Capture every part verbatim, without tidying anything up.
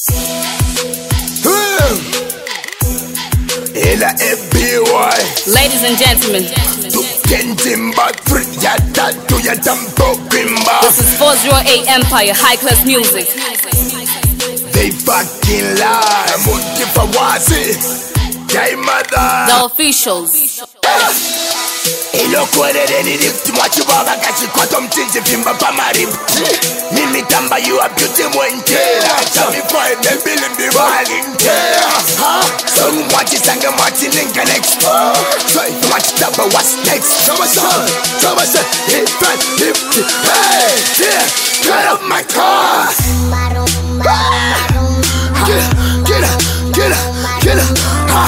Ladies and gentlemen, this is four oh eight Empire High Class Music. They fucking lie. The officials. Ilokwerereni lift mwachubaba kachikoto mtinzi fimba pamarip Mimi tamba you a beauty mwentela Chami fire them billing the valentela So mwachi sange mwachi ninka next So if mwachi tamba what's next Sama sa, sama sa, hip and lift Hey, yeah, get off my car Get up, get up, get up, get up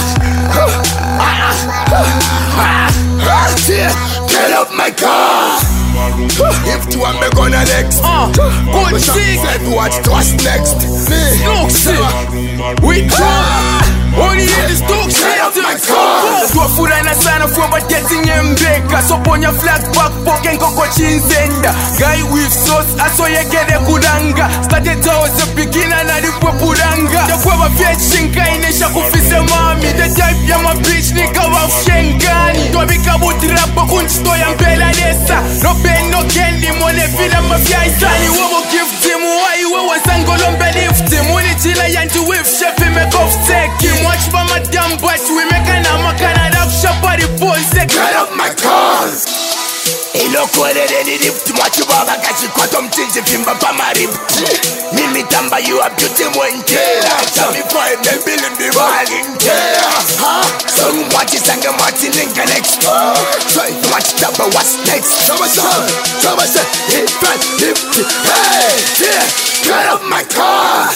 Get up my car. If two I'm gonna next. Uh, good thing. Said watch what's next. Snook shit. We come. Only in the Stoke shit. Get up my car. Tua furana sana fuwa getting mbeka. So ponya flat back poken koko chinzenda. Guy with sauce aso yegede kudanga. Started towards the beginner na dipwe pudanga. Ya kwa shinka inesha kufise mami. The type ya ma bitch nika wa fshengani. Tua bika butirapa kunchito ya mbela nesa. No pain no gain ni mone fila mafia isani. Wobo gift him why wewe sangolo mbelift him. Uni chila yanti with chef make off take him. Watch for my damn boys we make an amakana rap shop at the boys. Get up my cars. Ilokwerereni lift mwachubaba kachikoto mtinzi fimba pamarip Mimi tamba you a beauty mwentela Chami fire them billing the valentela So mwachi sange mwachi ninka next So if mwachi tamba what's next Sama sa, sama sa, hip and lift Hey, yeah, get up my car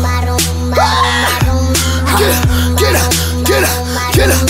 Get up, get up, get up, get up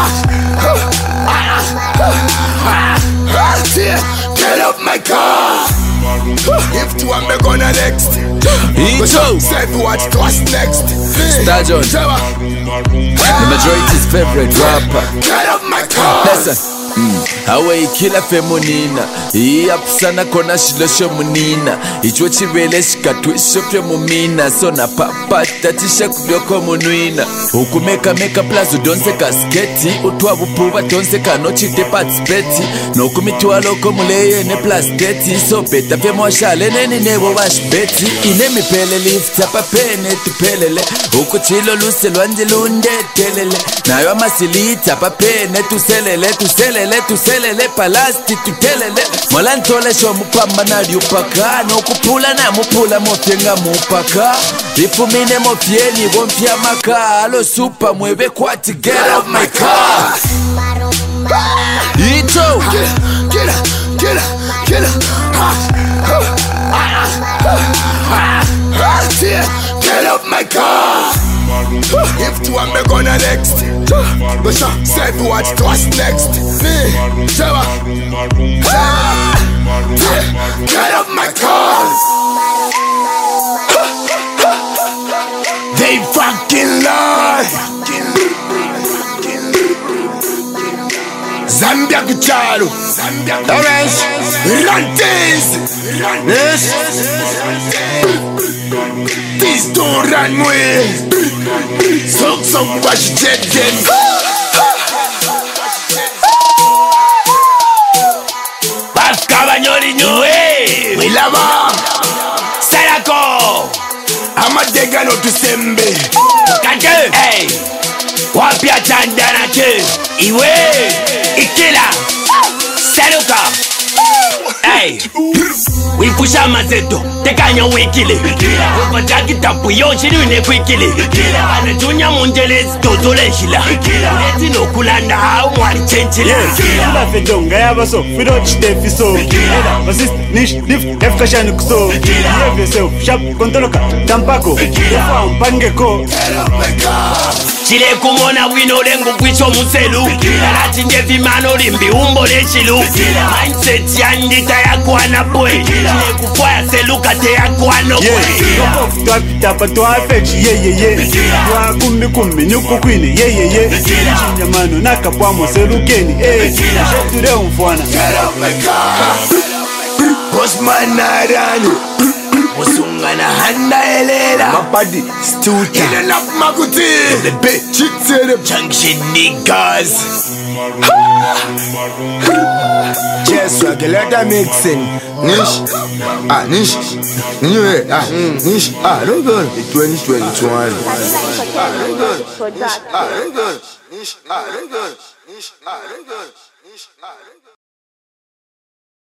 Get up my car. If two I'm gonna next. Ito Said watch what's next. Stajon, the majority's favorite rapper. Get up my car. Listen. Mm. Awe ikila femonina iyapusana kona shilosho munina ichwe chibele shikatwisho pye mumina sona papata tisha kubyoko munwina ukumeka meka plazo donse kasketi utwa bupuba donse kanochite patspeti nokumitwa loko muleye ne plasteti so beta pye moshale neni nebo bashbeti ine mipele lift apa pene tupelele ukuchilo luse lwanje lunde telele nayo amasilita apa pene tuselele tuselele Letu selele palasti tutelele Molantole sho mupamba na liupaka Nokupula na mupula mofyenga mupaka Ifumine mofyeni wonfya maka Alo super mwebe kwati get off my car Ito Get up, get up, get up, get up Get up my car If two I'm gonna next But said watch what's next Get up my cars They fucking lie Zambia kuchalo Orange Rantes Yes Please don't run away So so watch jet jet Cabanyori nyue Wilaba Sarako Amadega no tusembe Kake Hey Wapia chandana ke Iwe Ikila Saruka Hey Wipusha mazeto Tekanya wikile Wapataki tapu yoshiri unekwikile Anajunya munjelezi tozole shila Uleti no kulanda hao mwari chenchila Kila fedonga yaba so Fido chitefi so Eda basist nish lift F kashani kuso Behave yourself Sharp kontoloka Tampako Ufa mpange ko Get up my car Chile kumona wino lengu kwicho muselu Alati nge vimano limbi umbo lechilu Mindset yandita ya kuana boy Chile kufuaya seluka te ya kuano boy Yoko kutwa pitapa tuwa fechi ye ye ye Tuwa kumbi kumbi nyuku kwini ye ye ye Chinyamano naka pwamo selukeni eh Sheture umfuana Get up my car Boss man narani Musungana handa elela Mabadi, Stuta In and up Makuti The bitch, it's the Junction niggas Chess swag, let them mixing Nish, ah, Nish Nish, ah, Nish, ah, no good twenty twenty-one Ah, no good Ah, no good Nish, ah, no good Nish, ah, no good Nish, ah, no good